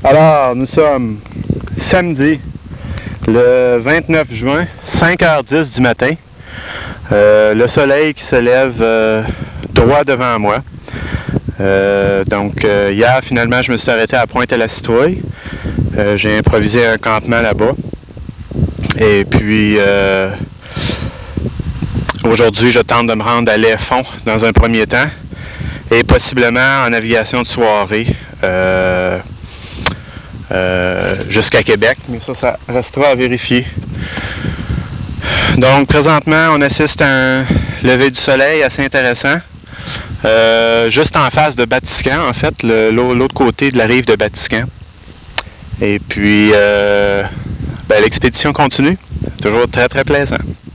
Alors, nous sommes samedi, le 29 juin, 5h10 du matin. Le soleil qui se lève droit devant moi. Hier, finalement, je me suis arrêté à Pointe-à-la-Citrouille. J'ai improvisé un campement là-bas. Et puis, aujourd'hui, je tente de me rendre à Lefond dans un premier temps. Et possiblement en navigation de soirée. Jusqu'à Québec, mais ça restera à vérifier. Donc présentement on assiste à un lever du soleil assez intéressant, juste en face de Batiscan, en fait, l'autre côté de la rive de Batiscan. Et puis l'expédition continue, toujours très très plaisant.